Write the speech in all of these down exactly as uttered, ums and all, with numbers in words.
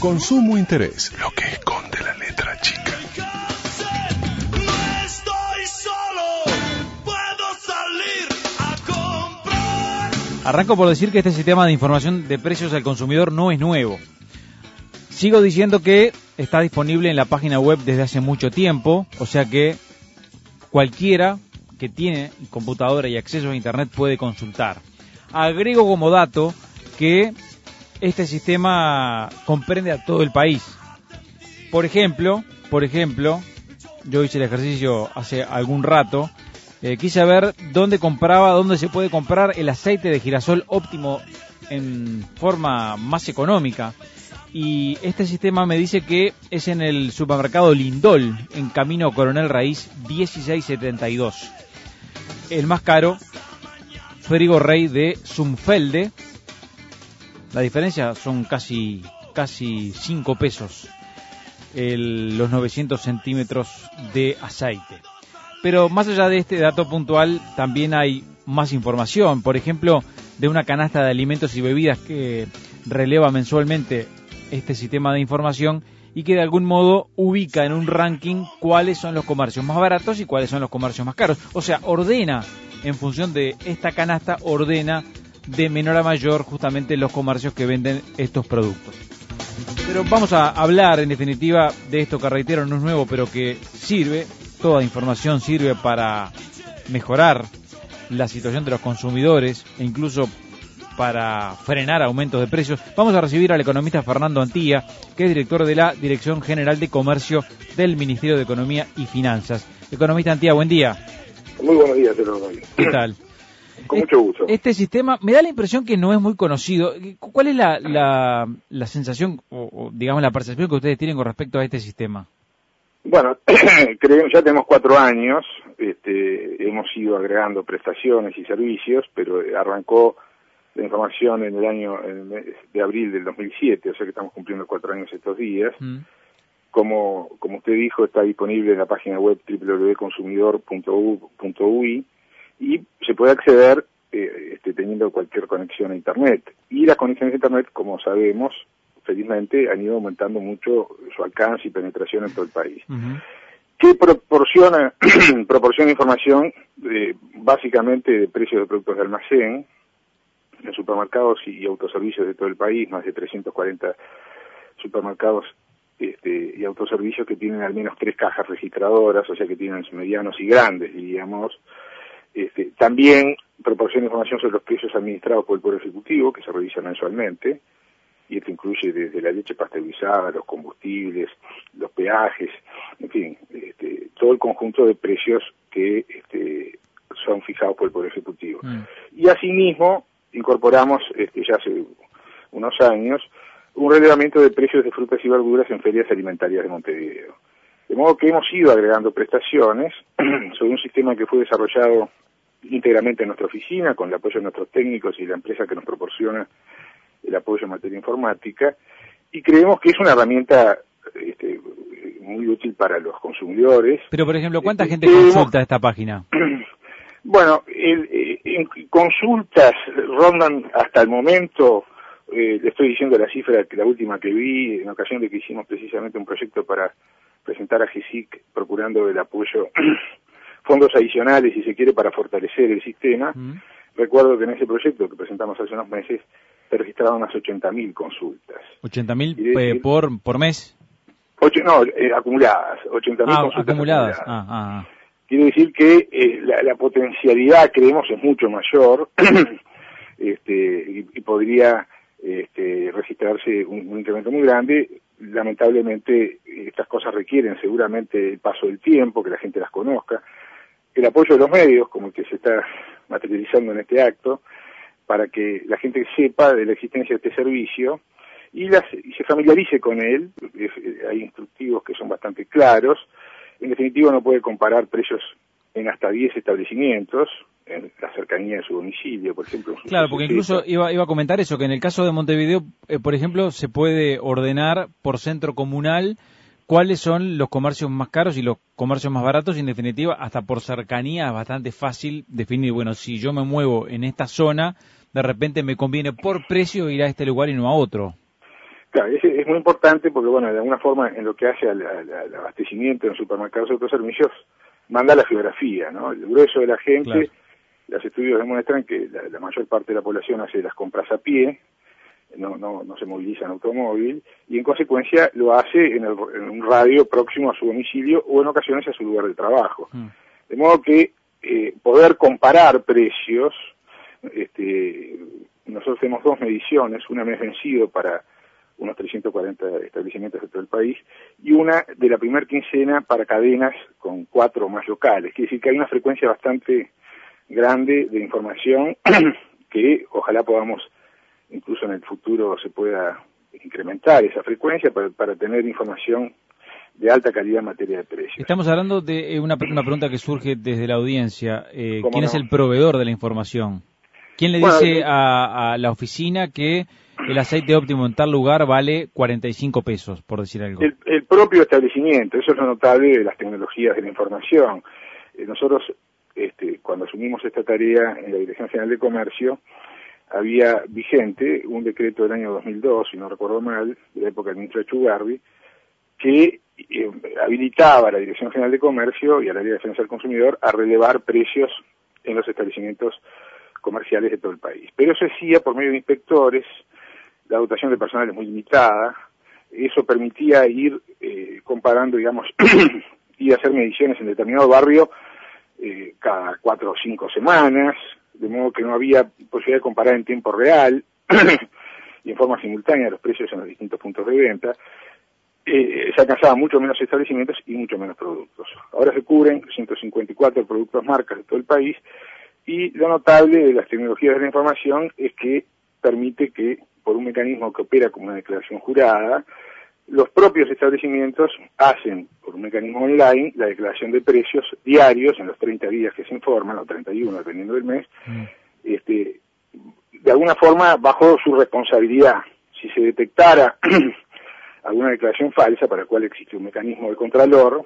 Consumo Interés, lo que esconde la letra chica. Arranco por decir que este sistema de información de precios al consumidor no es nuevo. Sigo diciendo que está disponible en la página web desde hace mucho tiempo, o sea que cualquiera que tiene computadora y acceso a Internet puede consultar. Agrego como dato que este sistema comprende a todo el país. Por ejemplo, por ejemplo, yo hice el ejercicio hace algún rato. Eh, quise ver dónde compraba, dónde se puede comprar el aceite de girasol óptimo en forma más económica. Y este sistema me dice que es en el supermercado Lindol, en Camino Coronel Raíz dieciséis setenta y dos. El más caro, Frigo Rey de Zumfelde. La diferencia son casi casi cinco pesos el, los novecientos centímetros de aceite. Pero más allá de este dato puntual, también hay más información. Por ejemplo, de una canasta de alimentos y bebidas que releva mensualmente este sistema de información y que de algún modo ubica en un ranking cuáles son los comercios más baratos y cuáles son los comercios más caros. O sea, ordena, en función de esta canasta, ordena de menor a mayor justamente los comercios que venden estos productos. Pero vamos a hablar en definitiva de esto que, reitero, no es nuevo, pero que sirve. Toda información sirve para mejorar la situación de los consumidores e incluso para frenar aumentos de precios. Vamos a recibir al economista Fernando Antía, que es director de la Dirección General de Comercio del Ministerio de Economía y Finanzas. Economista Antía, buen día. Muy buenos días, te lo doy. ¿Qué tal? Con mucho gusto. Este sistema, me da la impresión que no es muy conocido. ¿Cuál es la, la, la sensación o, o, digamos, la percepción que ustedes tienen con respecto a este sistema? Bueno, creemos, ya tenemos cuatro años, este, hemos ido agregando prestaciones y servicios, pero arrancó la información en el año en el mes de abril del dos mil siete, o sea que estamos cumpliendo cuatro años estos días. Mm. Como, como usted dijo, está disponible en la página web doble u doble u doble u punto consumidor punto u i y se puede acceder eh, este, teniendo cualquier conexión a Internet. Y las conexiones a Internet, como sabemos, felizmente han ido aumentando mucho su alcance y penetración en todo el país. Uh-huh. ¿Qué proporciona, proporciona información eh, básicamente de precios de productos de almacén en supermercados y autoservicios de todo el país? Más de trescientos cuarenta supermercados este, y autoservicios que tienen al menos tres cajas registradoras, o sea que tienen medianos y grandes, diríamos. Este, también proporciona información sobre los precios administrados por el Poder Ejecutivo, que se revisan mensualmente, y esto incluye desde la leche pasteurizada, los combustibles, los peajes, en fin, este, todo el conjunto de precios que este, son fijados por el Poder Ejecutivo. Mm. Y asimismo, incorporamos este, ya hace unos años un relevamiento de precios de frutas y verduras en ferias alimentarias de Montevideo. De modo que hemos ido agregando prestaciones sobre un sistema que fue desarrollado íntegramente en nuestra oficina, con el apoyo de nuestros técnicos y la empresa que nos proporciona el apoyo en materia informática, y creemos que es una herramienta este, muy útil para los consumidores. Pero, por ejemplo, ¿cuánta este, gente creemos, consulta esta página? Bueno, el, eh, en consultas rondan hasta el momento, eh, le estoy diciendo la cifra, que la última que vi, en ocasión de que hicimos precisamente un proyecto para presentar a G S I C, procurando el apoyo, fondos adicionales, si se quiere, para fortalecer el sistema. Mm. Recuerdo que en ese proyecto que presentamos hace unos meses, se registraron unas ochenta mil consultas. ¿ochenta mil eh, por, por mes? Ocho, no, eh, acumuladas. ochenta mil ah, consultas acumuladas. acumuladas. Ah, ah. Quiere decir que eh, la, la potencialidad, creemos, es mucho mayor este, y, y podría este, registrarse un, un incremento muy grande. Lamentablemente, estas cosas requieren seguramente el paso del tiempo, que la gente las conozca, el apoyo de los medios, como el que se está materializando en este acto, para que la gente sepa de la existencia de este servicio y, las, y se familiarice con él. Hay instructivos que son bastante claros. En definitiva, no puede comparar precios en hasta diez establecimientos, en la cercanía de su domicilio, por ejemplo. Claro, porque incluso iba, iba a comentar eso, que en el caso de Montevideo, eh, por ejemplo, se puede ordenar por centro comunal cuáles son los comercios más caros y los comercios más baratos, y en definitiva, hasta por cercanía es bastante fácil definir, bueno, si yo me muevo en esta zona, de repente me conviene por precio ir a este lugar y no a otro. Claro, es, es muy importante porque, bueno, de alguna forma, en lo que hace al, al, al abastecimiento en supermercados y autoservicios, manda la geografía, ¿no? El grueso de la gente, claro. Los estudios demuestran que la, la mayor parte de la población hace las compras a pie, no, no, no se moviliza en automóvil, y en consecuencia lo hace en, el, en un radio próximo a su domicilio o en ocasiones a su lugar de trabajo. Mm. De modo que eh, poder comparar precios, este, nosotros tenemos dos mediciones, una mes vencido para unos trescientos cuarenta establecimientos de todo el país, y una de la primera quincena para cadenas con cuatro o más locales. Quiere decir que hay una frecuencia bastante grande de información que ojalá podamos, incluso en el futuro, se pueda incrementar esa frecuencia para, para tener información de alta calidad en materia de precios. Estamos hablando de una, una pregunta que surge desde la audiencia. Eh, ¿Quién no? es el proveedor de la información? ¿Quién le bueno, dice eh, a, a la oficina que el aceite óptimo en tal lugar vale cuarenta y cinco pesos, por decir algo? El, el propio establecimiento, eso es lo notable de las tecnologías de la información. Eh, nosotros, este, cuando asumimos esta tarea en la Dirección General de Comercio, había vigente un decreto del año dos mil dos, si no recuerdo mal, de la época del ministro Echeverri, que eh, habilitaba a la Dirección General de Comercio y a la Ley de Defensa del Consumidor a relevar precios en los establecimientos comerciales de todo el país. Pero eso hacía por medio de inspectores, la dotación de personal es muy limitada, eso permitía ir eh, comparando, digamos, y hacer mediciones en determinado barrio eh, cada cuatro o cinco semanas, de modo que no había posibilidad de comparar en tiempo real y en forma simultánea los precios en los distintos puntos de venta. Eh, se alcanzaban mucho menos establecimientos y mucho menos productos. Ahora se cubren ciento cincuenta y cuatro productos marcas de todo el país, y lo notable de las tecnologías de la información es que permite que, por un mecanismo que opera como una declaración jurada, los propios establecimientos hacen, por un mecanismo online, la declaración de precios diarios en los treinta días que se informan, o treinta y uno, dependiendo del mes, mm. este, de alguna forma bajo su responsabilidad. Si se detectara alguna declaración falsa, para la cual existe un mecanismo de contralor,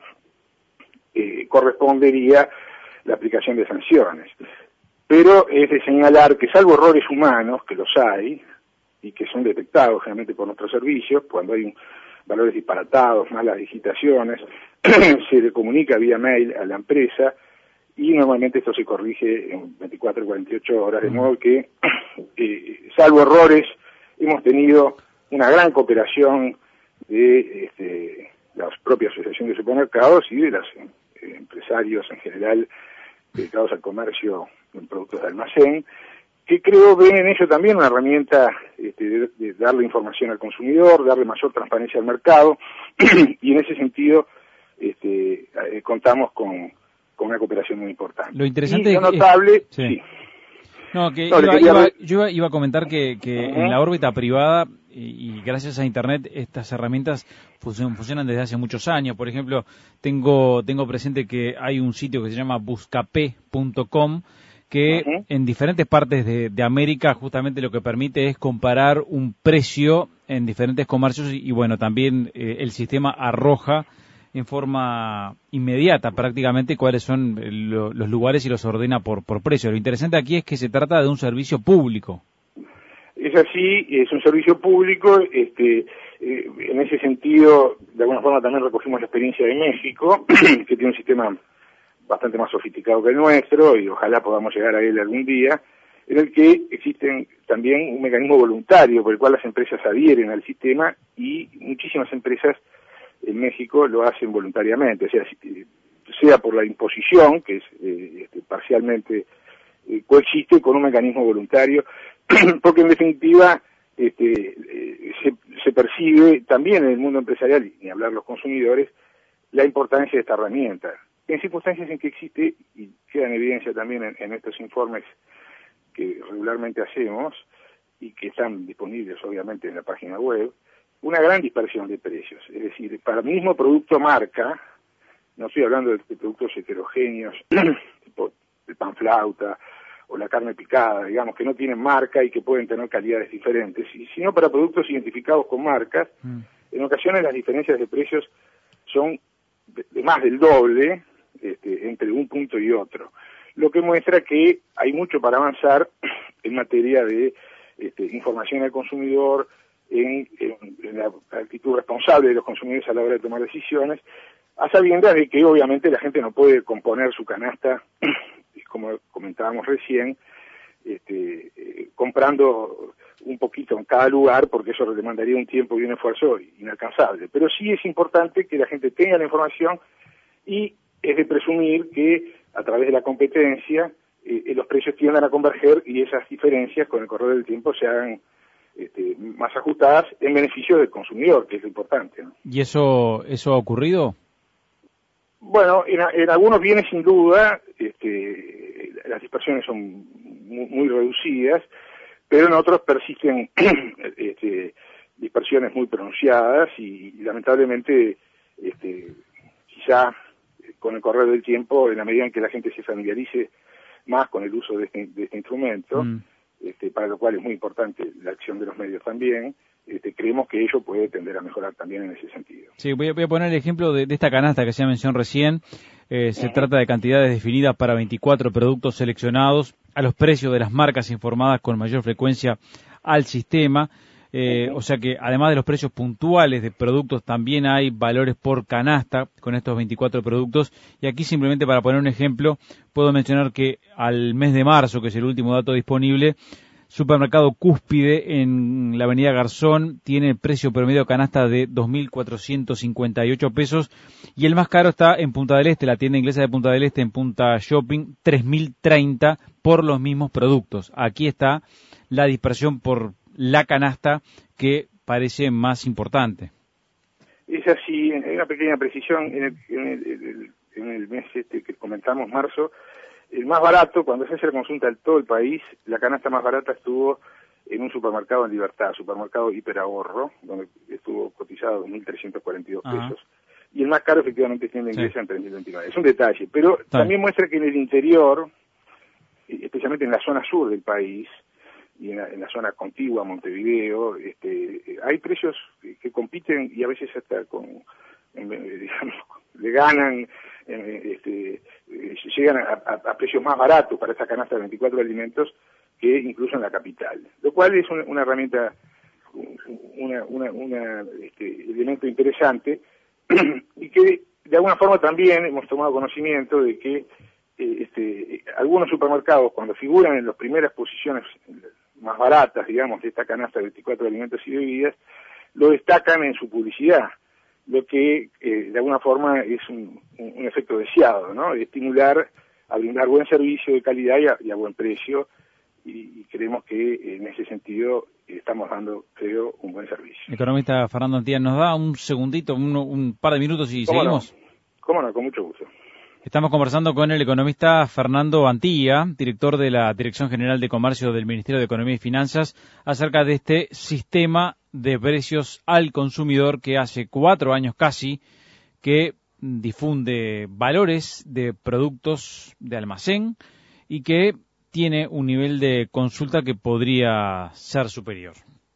eh, correspondería la aplicación de sanciones. Pero es de señalar que, salvo errores humanos, que los hay, y que son detectados generalmente por nuestros servicios, cuando hay un, valores disparatados, malas digitaciones, se le comunica vía mail a la empresa, y normalmente esto se corrige en veinticuatro a cuarenta y ocho horas, de modo que, eh, salvo errores, hemos tenido una gran cooperación de este, las propias asociaciones de supermercados y de los eh, empresarios en general dedicados al comercio en productos de almacén, que creo ven en ello también una herramienta este, de, de darle información al consumidor, darle mayor transparencia al mercado, y en ese sentido este, eh, contamos con, con una cooperación muy importante. Lo interesante y lo es que, notable, sí. sí. No, que no, iba, quería... iba, yo iba, iba a comentar que, que uh-huh. en la órbita privada y, y gracias a Internet estas herramientas funcionan, funcionan desde hace muchos años. Por ejemplo, tengo tengo presente que hay un sitio que se llama buscapé punto com que uh-huh. en diferentes partes de, de América justamente lo que permite es comparar un precio en diferentes comercios y, y bueno, también eh, el sistema arroja en forma inmediata prácticamente cuáles son lo, los lugares y los ordena por, por precio. Lo interesante aquí es que se trata de un servicio público. Es así, es un servicio público, este, eh, en ese sentido, de alguna forma también recogimos la experiencia de México, que tiene un sistema bastante más sofisticado que el nuestro, y ojalá podamos llegar a él algún día, en el que existen también un mecanismo voluntario por el cual las empresas adhieren al sistema, y muchísimas empresas en México lo hacen voluntariamente, o sea, sea por la imposición, que es eh, este, parcialmente eh, coexiste con un mecanismo voluntario, porque en definitiva este, eh, se, se percibe también en el mundo empresarial, y ni hablar los consumidores, la importancia de esta herramienta. En circunstancias en que existe, y queda en evidencia también en, en estos informes que regularmente hacemos, y que están disponibles obviamente en la página web, una gran dispersión de precios. Es decir, para el mismo producto marca, no estoy hablando de, de productos heterogéneos, tipo el pan flauta o la carne picada, digamos, que no tienen marca y que pueden tener calidades diferentes, sino para productos identificados con marcas, mm. en ocasiones las diferencias de precios son de, de más del doble este, entre un punto y otro, lo que muestra que hay mucho para avanzar en materia de este, información al consumidor, en, en, en la actitud responsable de los consumidores a la hora de tomar decisiones, a sabiendas de que obviamente la gente no puede componer su canasta, como comentábamos recién, este, eh, comprando un poquito en cada lugar, porque eso le demandaría un tiempo y un esfuerzo inalcanzable. Pero sí es importante que la gente tenga la información, y es de presumir que a través de la competencia eh, los precios tiendan a converger y esas diferencias con el correr del tiempo se hagan este, más ajustadas en beneficio del consumidor, que es lo importante, ¿no? ¿Y eso eso ha ocurrido? Bueno, en, en algunos bienes sin duda este, las dispersiones son muy, muy reducidas, pero en otros persisten este, dispersiones muy pronunciadas y, y lamentablemente este, quizá con el correr del tiempo, en la medida en que la gente se familiarice más con el uso de este, de este instrumento, mm. este, para lo cual es muy importante la acción de los medios también, este, creemos que ello puede tender a mejorar también en ese sentido. Sí, voy a, voy a poner el ejemplo de, de esta canasta que se mencionó recién. Eh, se uh-huh. trata de cantidades definidas para veinticuatro productos seleccionados a los precios de las marcas informadas con mayor frecuencia al sistema. Eh, uh-huh. O sea que además de los precios puntuales de productos, también hay valores por canasta con estos veinticuatro productos. Y aquí simplemente para poner un ejemplo, puedo mencionar que al mes de marzo, que es el último dato disponible, Supermercado Cúspide en la avenida Garzón tiene el precio promedio de canasta de dos mil cuatrocientos cincuenta y ocho pesos, y el más caro está en Punta del Este, la tienda inglesa de Punta del Este, en Punta Shopping, tres mil treinta por los mismos productos. Aquí está la dispersión por la canasta que parece más importante. Es así, hay una pequeña precisión en el, en el, en el mes este que comentamos, marzo. El más barato, cuando se hace la consulta en todo el país, la canasta más barata estuvo en un supermercado en Libertad, supermercado Hiperahorro, donde estuvo cotizado dos mil trescientos cuarenta y dos Ajá. pesos. Y el más caro, efectivamente, es tienda inglesa sí. en tres mil veintinueve. Es un detalle, pero Está también bien. muestra que en el interior, especialmente en la zona sur del país, y en la, en la zona contigua a Montevideo, este, hay precios que compiten y a veces hasta con, digamos, le ganan, este, llegan a, a, a precios más baratos para esta canasta de veinticuatro alimentos que incluso en la capital, lo cual es una, una herramienta, una, una, una este, elemento interesante y que de alguna forma también hemos tomado conocimiento de que eh, este, algunos supermercados, cuando figuran en las primeras posiciones más baratas, digamos, de esta canasta de veinticuatro alimentos y bebidas, lo destacan en su publicidad, lo que eh, de alguna forma es un, un, un efecto deseado, ¿no? De estimular a brindar buen servicio de calidad y a, y a buen precio, y, y creemos que en ese sentido estamos dando, creo, un buen servicio. Economista Fernando Antía, ¿nos da un segundito, un, un par de minutos y ¿Cómo seguimos? No? ¿Cómo no? Con mucho gusto. Estamos conversando con el economista Fernando Antía, director de la Dirección General de Comercio del Ministerio de Economía y Finanzas, acerca de este sistema de precios al consumidor que hace cuatro años casi que difunde valores de productos de almacén y que tiene un nivel de consulta que podría ser superior.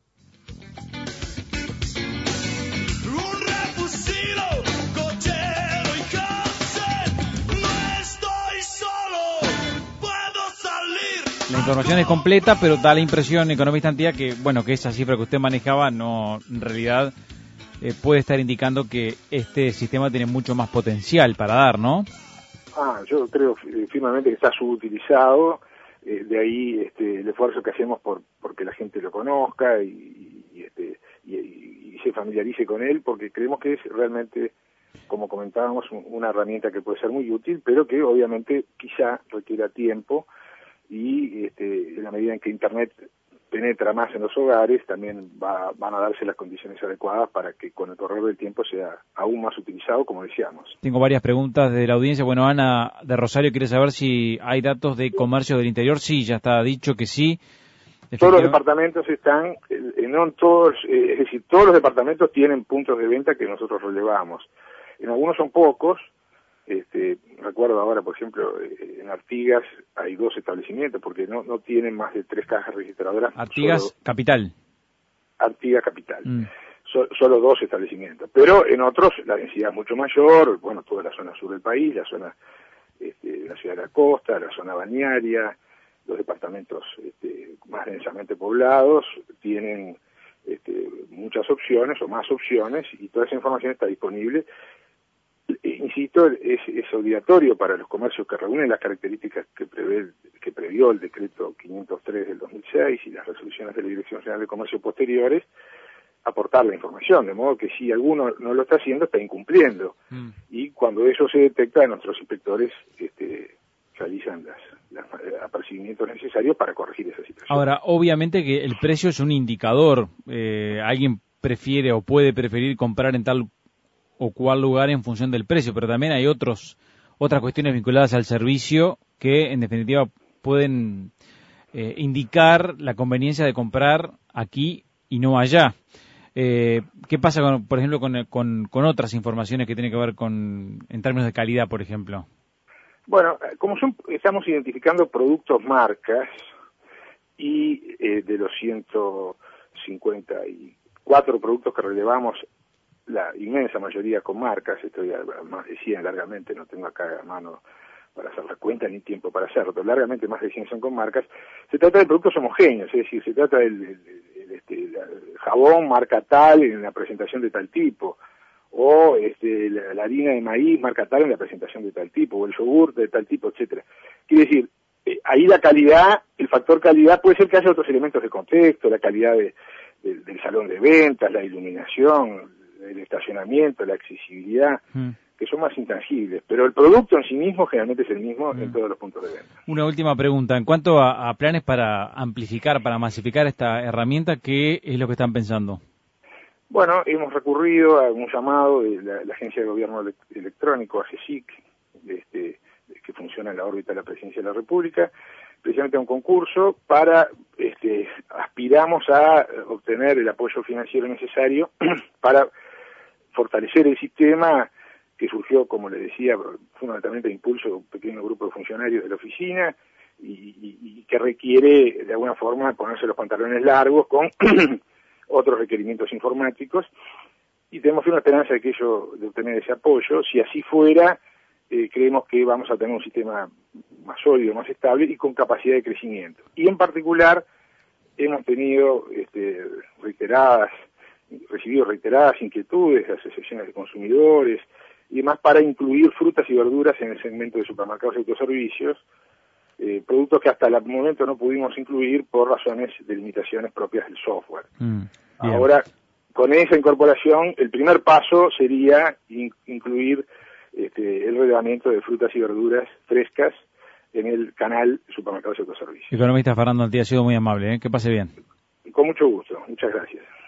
La información es completa, pero da la impresión, economista Antía, que bueno, que esa cifra que usted manejaba no, en realidad eh, puede estar indicando que este sistema tiene mucho más potencial para dar, ¿no? Ah, yo creo firmemente que está subutilizado, eh, de ahí este, el esfuerzo que hacemos por porque la gente lo conozca y, y, este, y, y, y se familiarice con él, porque creemos que es realmente, como comentábamos, una herramienta que puede ser muy útil, pero que obviamente quizá requiera tiempo. Y este, en la medida en que Internet penetra más en los hogares, también va, van a darse las condiciones adecuadas para que con el correr del tiempo sea aún más utilizado, como decíamos. Tengo varias preguntas de la audiencia. Bueno, Ana de Rosario quiere saber si hay datos de comercio del interior. Sí, ya está dicho que sí. Todos los departamentos están, eh, no todos, eh, es decir, todos los departamentos tienen puntos de venta que nosotros relevamos. En algunos son pocos. Este, recuerdo ahora, por ejemplo, eh, en Artigas hay dos establecimientos porque no no tienen más de tres cajas registradoras. Artigas solo, Capital. Artigas Capital. Mm. So, solo dos establecimientos. Pero en otros la densidad es mucho mayor, bueno, toda la zona sur del país, la zona este, la ciudad de la costa, la zona balnearia, los departamentos este, más densamente poblados tienen este, muchas opciones o más opciones, y toda esa información está disponible. Insisto, es, es obligatorio para los comercios que reúnen las características que prevé, que previó el decreto quinientos tres del dos mil seis y las resoluciones de la Dirección General de Comercio posteriores, aportar la información, de modo que si alguno no lo está haciendo, está incumpliendo. Mm. Y cuando eso se detecta, nuestros inspectores este, realizan las, los apercibimientos necesarios para corregir esa situación. Ahora, obviamente que el precio es un indicador. Eh, alguien prefiere o puede preferir comprar en tal o cual lugar en función del precio, pero también hay otros otras cuestiones vinculadas al servicio que, en definitiva, pueden eh, indicar la conveniencia de comprar aquí y no allá. Eh, ¿Qué pasa, con, por ejemplo, con, con, con otras informaciones que tienen que ver con en términos de calidad, por ejemplo? Bueno, como son, estamos identificando productos marcas y eh, de los ciento cincuenta y cuatro productos que relevamos, la inmensa mayoría con marcas, estoy a más de cien largamente, no tengo acá a mano para hacer la cuenta ni tiempo para hacerlo, pero largamente más de cien son con marcas. Se trata de productos homogéneos, es decir, se trata del, del, del este, el jabón marca tal en la presentación de tal tipo, o este, la, la harina de maíz marca tal en la presentación de tal tipo, o el yogur de tal tipo, etcétera. Quiere decir, eh, ahí la calidad, el factor calidad, puede ser que haya otros elementos de contexto, la calidad de, de, del salón de ventas, la iluminación, el estacionamiento, la accesibilidad, mm. que son más intangibles, pero el producto en sí mismo generalmente es el mismo mm. en todos los puntos de venta. Una última pregunta, en cuanto a, a planes para amplificar, para masificar esta herramienta, ¿qué es lo que están pensando? Bueno, hemos recurrido a un llamado de la, la Agencia de Gobierno Electrónico, AGESIC, este, que funciona en la órbita de la Presidencia de la República, precisamente a un concurso para, este, aspiramos a obtener el apoyo financiero necesario para fortalecer el sistema que surgió, como le decía, fundamentalmente a impulso de un pequeño grupo de funcionarios de la oficina y, y, y que requiere, de alguna forma, ponerse los pantalones largos con otros requerimientos informáticos, y tenemos una esperanza de que ello, de obtener ese apoyo. Si así fuera, eh, creemos que vamos a tener un sistema más sólido, más estable y con capacidad de crecimiento. Y en particular, hemos tenido este, reiteradas recibido reiteradas inquietudes de asociaciones de consumidores y demás para incluir frutas y verduras en el segmento de supermercados y autoservicios, eh, productos que hasta el momento no pudimos incluir por razones de limitaciones propias del software. Mm, Ahora, con esa incorporación, el primer paso sería in- incluir este, el reglamento de frutas y verduras frescas en el canal Supermercados y Autoservicios. Economista Fernando Antía, ha sido muy amable, ¿eh? Que pase bien. Con mucho gusto, muchas gracias.